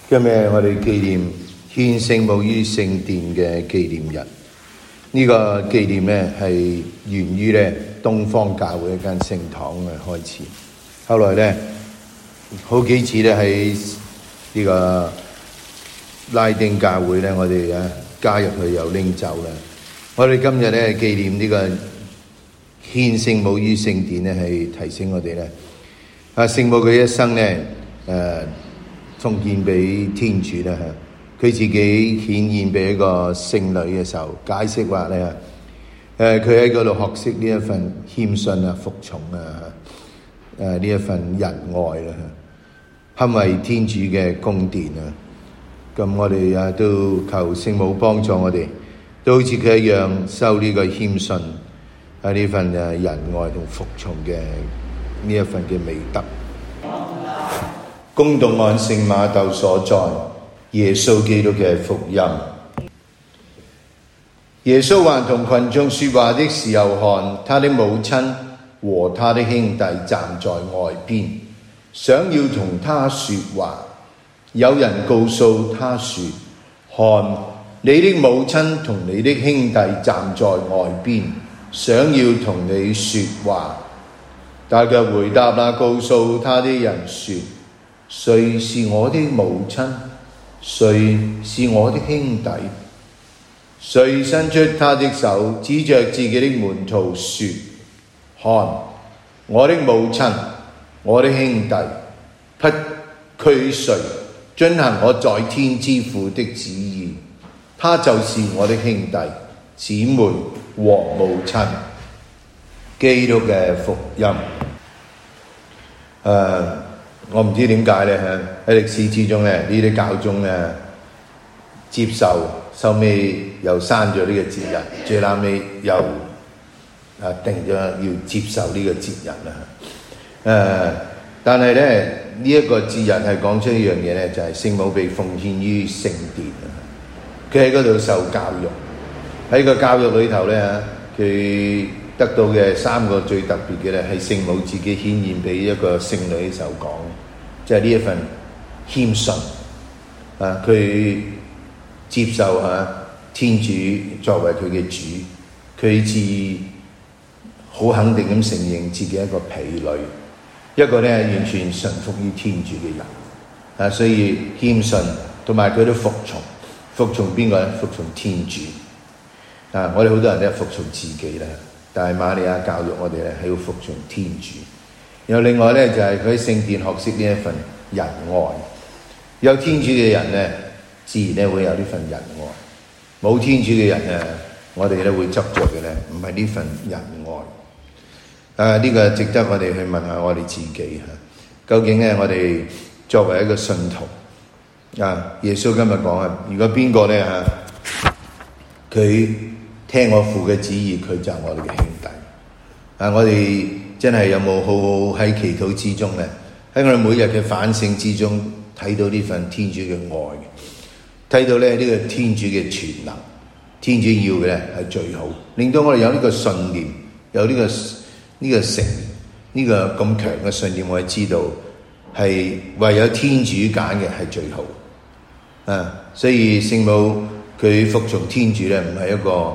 今日我哋紀念獻聖母於聖殿嘅紀念日。呢個紀念呢係源於東方教會一間聖堂嘅開始，後來呢好幾次喺呢個拉丁教會呢，我哋加入去又拎走啦。我哋今日呢紀念呢個獻聖母於聖殿呢，係提醒我哋呢聖母佢一生呢奉獻俾天主啦，佢自己顯現俾一個聖女嘅時候，解釋話咧，佢喺嗰度學識呢一份謙遜啊、服從啊，呢一份仁愛啦，捍衛天主嘅宮殿啊。咁我哋都求聖母幫助我哋，都好似佢一樣收呢個謙遜啊，呢份仁愛同服從嘅呢一份嘅美德。恭讀按聖馬竇所載耶穌基督嘅福音。耶穌還同群眾說話的時候，看他的母親和他的兄弟站在外邊，想要同他說話。有人告訴他說：看，你的母親同你的兄弟站在外邊，想要同你說話。但佢回答告訴他的人說：誰是我的母親？誰是我的兄弟？遂伸出他的手，指着自己的門徒說：看，我的母親，我的兄弟，不拘誰遵行我在天之父的旨意，他就是我的兄弟、姊妹和母親。基督嘅福音。我唔知點解咧，喺歷史之中咧，呢啲教宗咧接受，收尾又刪咗呢個節日，最後尾又定咗要接受呢個節日啦。但係咧呢一個節日係講出一樣嘢咧，就係聖母被奉獻於聖殿啊！佢喺嗰度受教育，喺個教育裏頭咧，佢得到嘅三個最特別嘅咧，係聖母自己顯現俾一個聖女嘅時候講，即係呢一份謙遜啊！佢接受天主作為佢嘅主，佢自好肯定咁承認自己一個婢女，一個咧完全順服於天主嘅人啊！所以謙遜同埋佢都服從邊個咧？服從天主啊！我哋好多人咧服從自己啦。但係瑪利亞教育我哋咧係要服從天主，然後另外咧就係佢喺聖殿學識呢一份仁愛。有天主嘅人咧，自然咧會有呢份仁愛；冇天主嘅人咧，我哋咧會執着嘅咧，唔係呢份仁愛。呢個值得我哋去問下我哋自己究竟咧我哋作為一個信徒耶穌今日講如果邊個咧佢聽我父嘅旨意，佢就係我哋嘅兄弟。我哋真係有冇好好喺祈禱之中咧？喺我哋每日嘅反省之中，睇到呢份天主嘅愛，睇到咧呢個天主嘅全能，天主要嘅咧係最好，令到我哋有呢個信念，有呢個誠，呢個咁強嘅信念，我哋知道係唯有天主揀嘅係最好。所以聖母佢服從天主咧，唔係一個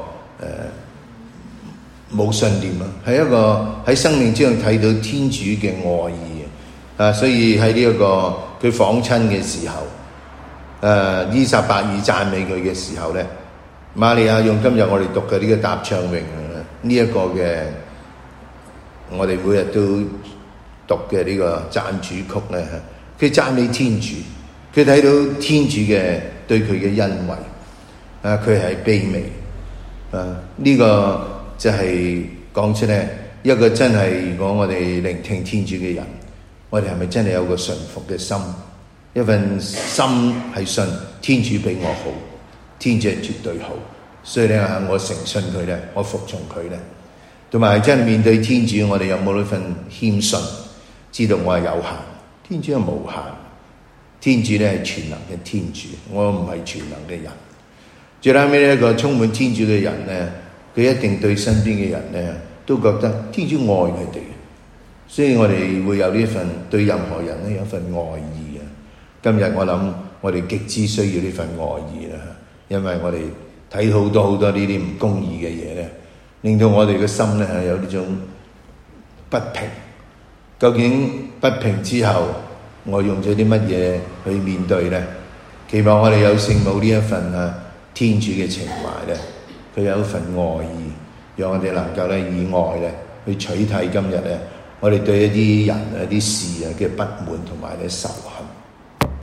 冇信念係一個喺生命之中睇到天主嘅愛意所以喺呢一個佢訪親嘅時候，依撒伯爾讚美佢嘅時候咧，瑪利亞用今日我哋讀嘅呢個答唱詠呢一個嘅我哋每日都讀嘅呢個讚主曲咧，佢讚美天主，佢睇到天主嘅對佢嘅恩惠佢係卑微。呢個就係講出咧一個真係，如果我哋聆聽天主嘅人，我哋係咪真係有個順服嘅心？一份心係信天主比我好，天主係絕對好，所以咧我誠信佢咧，我服從佢咧，同埋真係面對天主，我哋有冇呢份謙遜？知道我係有限，天主係無限，天主咧係全能嘅天主，我唔係全能嘅人。最後尾呢一個充滿天主嘅人咧，佢一定對身邊嘅人咧都覺得天主愛佢哋，所以我哋會有呢份對任何人咧有一份愛意今日我諗我哋極之需要呢份愛意啦，因為我哋睇好多呢啲唔公義嘅嘢咧，令到我哋嘅心咧係有呢種不平。究竟不平之後，我用咗啲乜嘢去面對咧？期望我哋有聖母呢一份天主嘅情懷咧，佢有一份愛意，讓我哋能夠咧以愛咧去取締今日咧我哋對一啲人一啲事嘅不滿同埋咧仇恨。